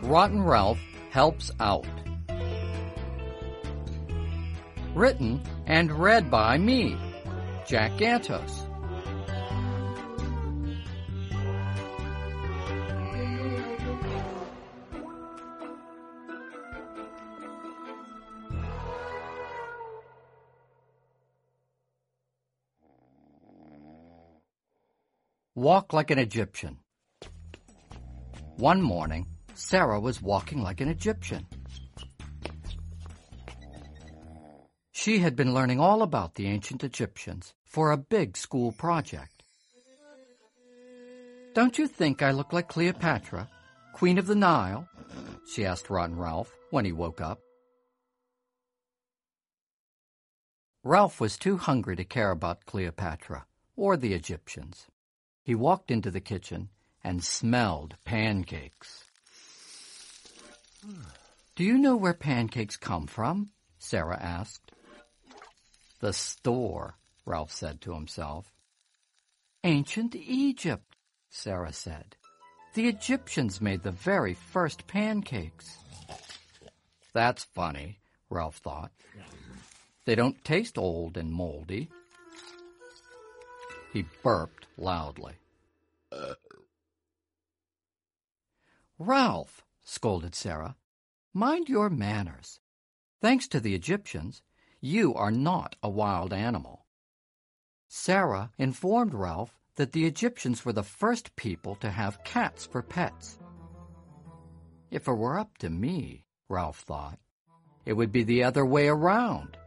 Rotten Ralph Helps Out. Written and read by me, Jack Gantos. Walk like an Egyptian. One morning, Sarah was walking like an Egyptian. She had been learning all about the ancient Egyptians for a big school project. "Don't you think I look like Cleopatra, Queen of the Nile?" she asked Rotten Ralph when he woke up. Ralph was too hungry to care about Cleopatra or the Egyptians. He walked into the kitchen and smelled pancakes. "Do you know where pancakes come from?" Sarah asked. "The store," Ralph said to himself. "Ancient Egypt," Sarah said. "The Egyptians made the very first pancakes." "That's funny," Ralph thought. "They don't taste old and moldy." He burped loudly. "Ralph," scolded Sarah, "mind your manners. Thanks to the Egyptians, you are not a wild animal." Sarah informed Ralph that the Egyptians were the first people to have cats for pets. If it were up to me, Ralph thought, it would be the other way around.